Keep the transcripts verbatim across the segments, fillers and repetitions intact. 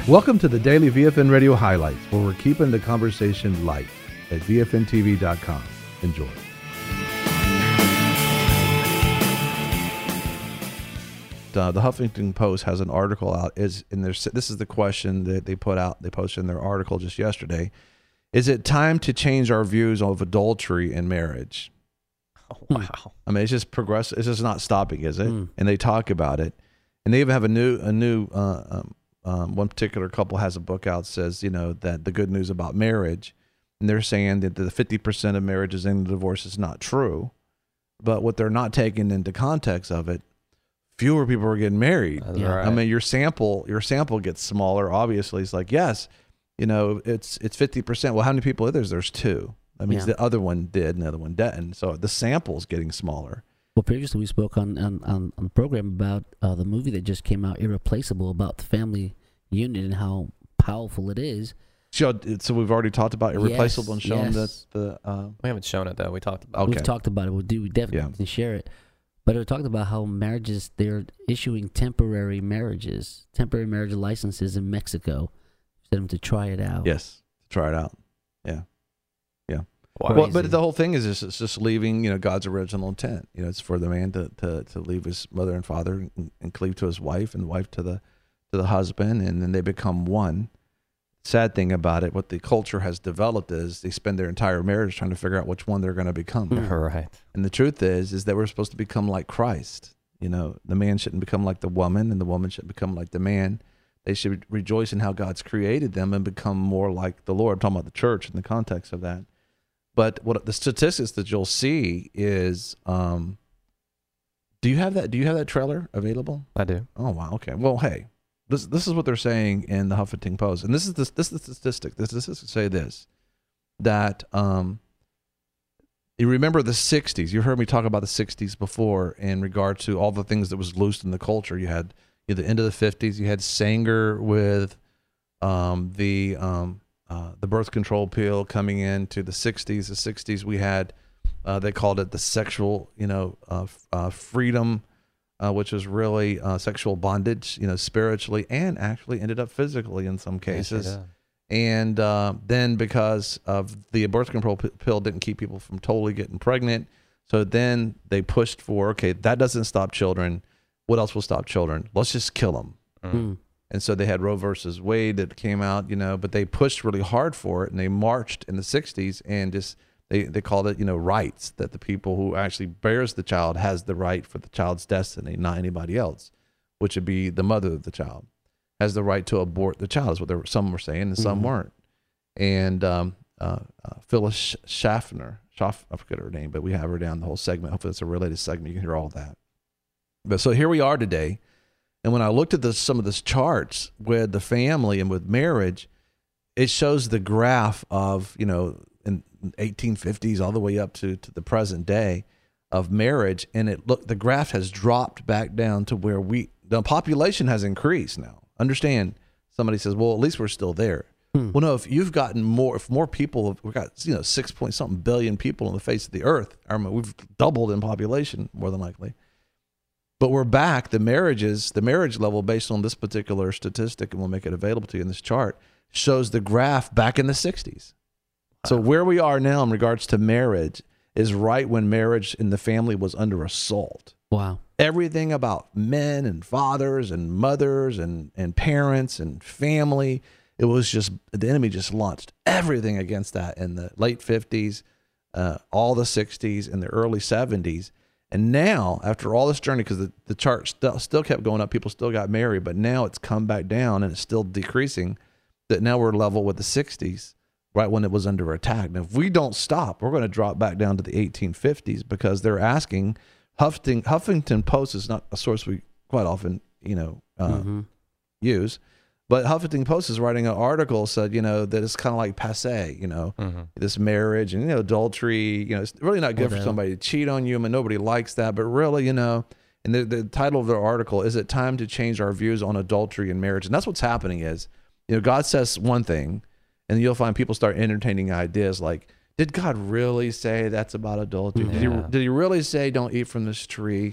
Welcome to the Daily V F N Radio Highlights, where we're keeping the conversation light at V F N T V dot com. Enjoy. Uh, the Huffington Post has an article out. Is in their, this is the question that they put out. They posted in their article just yesterday. Is it time to change our views of adultery in marriage? Oh, wow. I mean, it's just progress. It's just not stopping, is it? Mm. And they talk about it, and they even have a new a new. Uh, um, um, one particular couple has a book out, says, you know, that the good news about marriage, and they're saying that the fifty percent of marriages end in divorce is not true, but what they're not taking into context of it, fewer people are getting married. That's right. I mean, your sample your sample gets smaller. Obviously, it's like, yes, you know, it's it's fifty percent. Well, how many people are there? There's two. That means Yeah. the other one did, and the other one didn't. So the sample's getting smaller. Well, previously we spoke on on, on, on the program about uh, the movie that just came out, Irreplaceable, about the family unit and how powerful it is. So, so we've already talked about Irreplaceable and Yes, shown yes. that the. Uh, We haven't shown it, though. We talked about Okay. We've talked about it. We'll do we definitely Yeah. share it. But we talked about how marriages, they're issuing temporary marriages, temporary marriage licenses in Mexico for them to try it out. yes, try it out. Yeah. Wow. Well, but the whole thing is just, it's just leaving, you know, God's original intent. You know, it's for the man to, to, to leave his mother and father and, and cleave to his wife, and the wife to the to the husband, and then they become one. Sad thing about it, what the culture has developed is they spend their entire marriage trying to figure out which one they're going to become. Right. And the truth is, is that we're supposed to become like Christ. You know, the man shouldn't become like the woman, and the woman shouldn't become like the man. They should rejoice in how God's created them and become more like the Lord. I'm talking about the church in the context of that. But what the statistics that you'll see is, um, do you have that? Do you have that trailer available? I do. Oh wow, okay. Well, hey, this this is what they're saying in the Huffington Post, and this is this this is the statistic. This this is to say this, that um, you remember the sixties. You heard me talk about the sixties before in regard to all the things that was loosed in the culture. You had at the end of the fifties, you had Sanger with um, the um, uh, the birth control pill coming into the sixties. The sixties, we had uh, they called it the sexual, you know, uh, f- uh, freedom. Uh, which was really uh, sexual bondage, you know, spiritually and actually ended up physically in some cases. Yes, it And uh, then because of the birth control p- pill didn't keep people from totally getting pregnant, so then they pushed for, okay, that doesn't stop children. What else will stop children? Let's just kill them. does. Mm. And so they had Roe versus Wade that came out, you know, but they pushed really hard for it, and they marched in the sixties and just They they called it, you know, rights, that the people who actually bears the child has the right for the child's destiny, not anybody else, which would be the mother of the child, has the right to abort the child, is what there, some were saying, and some Mhm. weren't. And um, uh, uh, Phyllis Schaffner, Schaff, I forget her name, but we have her down the whole segment. Hopefully it's a related segment. You can hear all that. But so here we are today. And when I looked at this, some of this charts with the family and with marriage, it shows the graph of, you know, in eighteen fifties all the way up to, to the present day of marriage. And it look, the graph has dropped back down to where we, the population has increased now. Understand, somebody says, well, at least we're still there. Hmm. Well, no, if you've gotten more, if more people, we've got, you know, six point something billion people on the face of the earth. I mean, we've doubled in population, more than likely. But we're back. The marriages, the marriage level based on this particular statistic, and we'll make it available to you in this chart, shows the graph back in the sixties. So where we are now in regards to marriage is right when marriage in the family was under assault. Wow. Everything about men and fathers and mothers and, and parents and family, it was just, the enemy just launched everything against that in the late fifties, uh, all the sixties, and the early seventies. And now, after all this journey, because the, the chart still, still kept going up, people still got married, but now it's come back down and it's still decreasing, that now we're level with the sixties, right when it was under attack. Now, if we don't stop, we're going to drop back down to the eighteen fifties, because they're asking, Huffington, Huffington Post is not a source we quite often, you know, uh, Mm-hmm. use, but Huffington Post is writing an article, said, you know, that it's kind of like passé, you know, Mm-hmm. this marriage and, you know, adultery, you know, it's really not good for Whatever. somebody to cheat on you. I mean, nobody likes that, but really, you know, and the, the title of their article, is it time to change our views on adultery and marriage? And that's what's happening is, you know, God says one thing, and you'll find people start entertaining ideas like, did God really say that's about adultery? Did, he, Yeah. did he really say don't eat from this tree?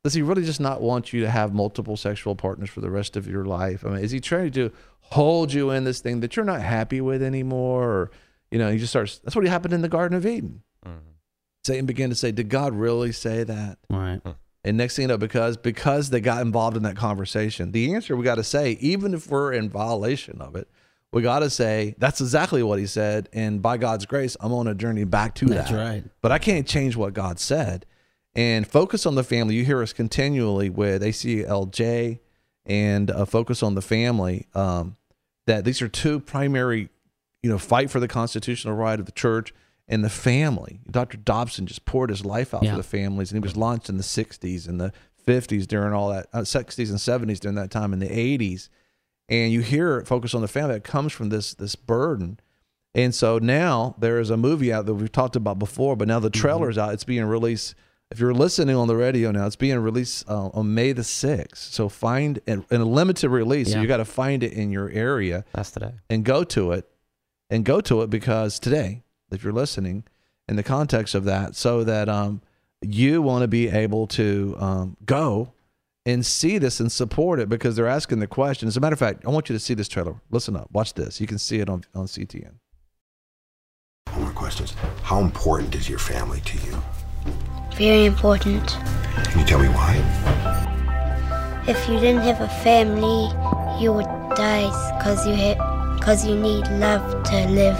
Does he really just not want you to have multiple sexual partners for the rest of your life? I mean, is he trying to hold you in this thing that you're not happy with anymore? Or, you know, he just starts, that's what happened in the Garden of Eden. Mm-hmm. Satan began to say, did God really say that? Right. And next thing you know, because because they got involved in that conversation, the answer we got to say, even if we're in violation of it, we got to say, that's exactly what he said. And by God's grace, I'm on a journey back to That's that. That's right. But I can't change what God said. And focus on the family. You hear us continually with A C L J and uh, focus on the family. Um, that these are two primary, you know, fight for the constitutional right of the church and the family. Doctor Dobson just poured his life out yeah. for the families, and he was launched in the sixties and the fifties during all that, uh, sixties and seventies during that time, in the eighties. And you hear it, focus on the family. That comes from this this burden. And so now there is a movie out that we've talked about before, but now the trailer's mm-hmm. out. It's being released. If you're listening on the radio now, it's being released uh, on May the sixth. So find in a limited release. Yeah. So you got to find it in your area. That's today. And go to it, and go to it because today, if you're listening, in the context of that, so that um, you want to be able to um, go and see this and support it, because they're asking the question. As a matter of fact, I want you to see this trailer. Listen up. Watch this. You can see it on, on C T N. One more questions. How important is your family to you? Very important. Can you tell me why? If you didn't have a family, you would die because you ha- because you need love to live.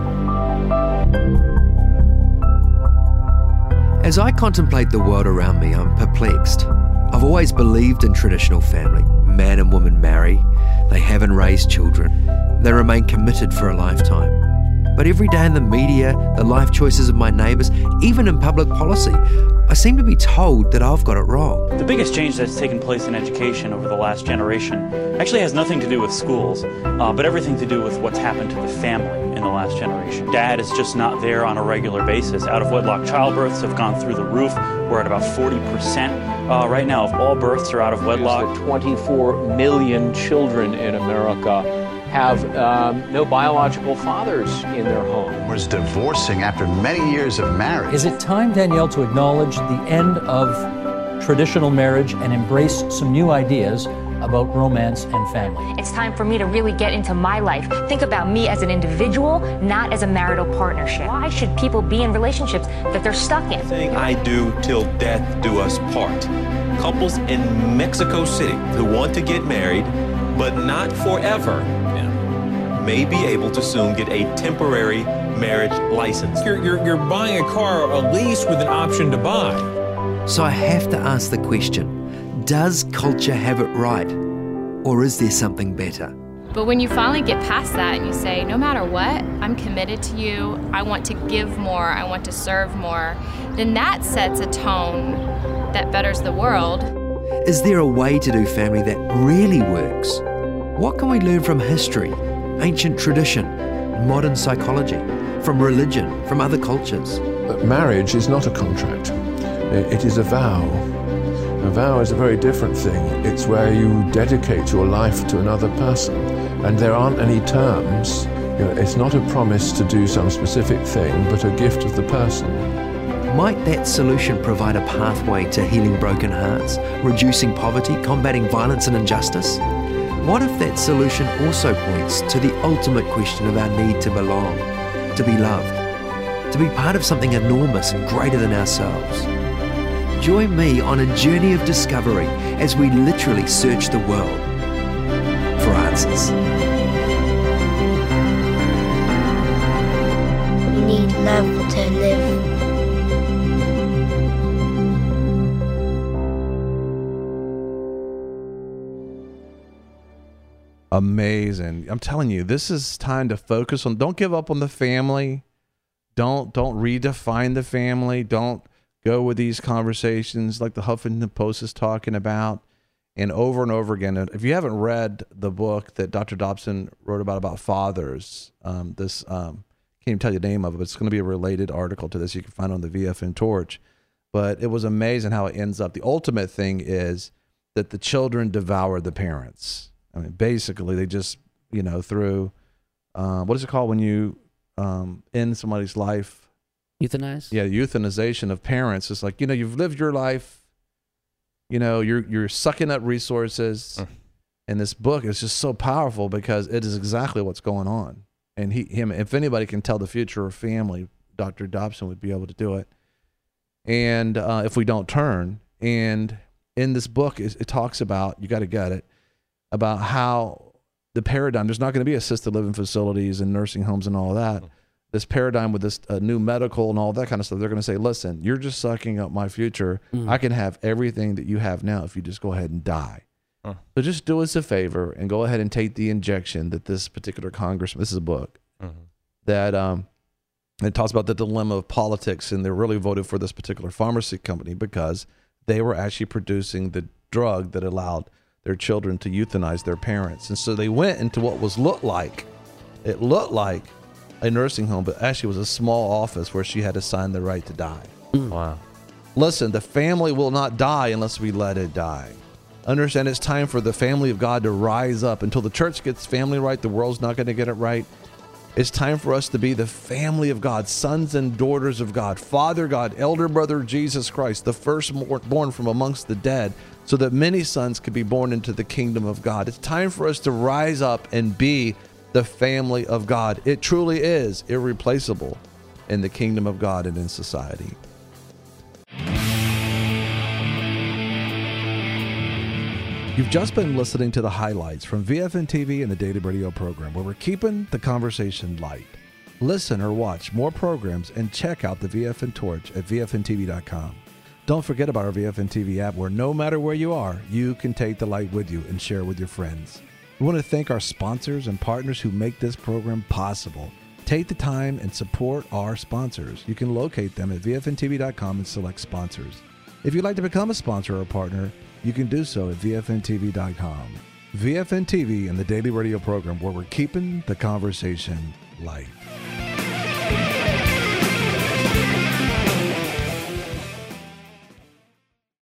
As I contemplate the world around me, I'm perplexed. I've always believed in traditional family. Man and woman marry, they have and raise children. They remain committed for a lifetime. But every day in the media, the life choices of my neighbours, even in public policy, I seem to be told that I've got it wrong. The biggest change that's taken place in education over the last generation actually has nothing to do with schools, uh, but everything to do with what's happened to the family in the last generation. Dad is just not there on a regular basis. Out-of-wedlock childbirths have gone through the roof. We're at about forty percent uh, right now of all births are out of wedlock. twenty-four million children in America have um, no biological fathers in their home. Was divorcing after many years of marriage. Is it time, Danielle, to acknowledge the end of traditional marriage and embrace some new ideas about romance and family? It's time for me to really get into my life. Think about me as an individual, not as a marital partnership. Why should people be in relationships that they're stuck in? Saying I do till death do us part. Couples in Mexico City who want to get married, but not forever, may be able to soon get a temporary marriage license. You're, you're, you're buying a car or a lease with an option to buy. So I have to ask the question, does culture have it right? Or is there something better? But when you finally get past that and you say, no matter what, I'm committed to you, I want to give more, I want to serve more, then that sets a tone that betters the world. Is there a way to do family that really works? What can we learn from history, ancient tradition, modern psychology, from religion, from other cultures? But marriage is not a contract. It is a vow. A vow is a very different thing. It's where you dedicate your life to another person, and there aren't any terms. You know, it's not a promise to do some specific thing, but a gift of the person. Might that solution provide a pathway to healing broken hearts, reducing poverty, combating violence and injustice? What if that solution also points to the ultimate question of our need to belong, to be loved, to be part of something enormous and greater than ourselves? Join me on a journey of discovery as we literally search the world for answers. We need love to live. Amazing. I'm telling you, this is time to focus on, don't give up on the family. Don't, don't redefine the family. Don't go with these conversations like the Huffington Post is talking about, and over and over again. If you haven't read the book that Doctor Dobson wrote about, about fathers, um, this, um, can't even tell you the name of it, but it's going to be a related article to this. You can find it on the V F N Torch, but it was amazing how it ends up. The ultimate thing is that the children devour the parents. I mean, basically, they just, you know, through, uh, what is it called when you um, end somebody's life? Euthanize? Yeah, euthanization of parents. It's like, you know, you've lived your life. You know, you're you're sucking up resources. Mm. And this book is just so powerful because it is exactly what's going on. And he, him, if anybody can tell the future of family, Doctor Dobson would be able to do it. And uh, if we don't turn, and in this book, it, it talks about, you got to get it, about how the paradigm, there's not going to be assisted living facilities and nursing homes and all that. This paradigm with this uh, new medical and all that kind of stuff, they're going to say, listen, you're just sucking up my future. Mm. I can have everything that you have now if you just go ahead and die. Huh. So just do us a favor and go ahead and take the injection that this particular congressman, this is a book, mm-hmm. that um, it talks about the dilemma of politics, and they really voted for this particular pharmacy company because they were actually producing the drug that allowed their children to euthanize their parents. And so they went into what was looked like, it looked like a nursing home, but actually was a small office where she had to sign the right to die. Mm. Wow. Listen, the family will not die unless we let it die. Understand it's time for the family of God to rise up. Until the church gets family right, the world's not going to get it right. It's time for us to be the family of God, sons and daughters of God, Father God, elder brother Jesus Christ, the firstborn from amongst the dead, so that many sons could be born into the kingdom of God. It's time for us to rise up and be the family of God. It truly is irreplaceable in the kingdom of God and in society. You've just been listening to the highlights from V F N T V and the Daily Radio program, where we're keeping the conversation light. Listen or watch more programs and check out the V F N Torch at V F N T V dot com. Don't forget about our V F N T V app, where no matter where you are, you can take the light with you and share with your friends. We want to thank our sponsors and partners who make this program possible. Take the time and support our sponsors. You can locate them at V F N T V dot com and select sponsors. If you'd like to become a sponsor or a partner, you can do so at V F N T V dot com. V F N T V and the Daily Radio program, where we're keeping the conversation light.